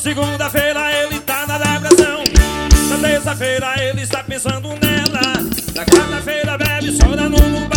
Segunda-feira ele tá na depressão. Na terça-feira ele está pensando nela. Na quarta-feira bebe, chora no bar.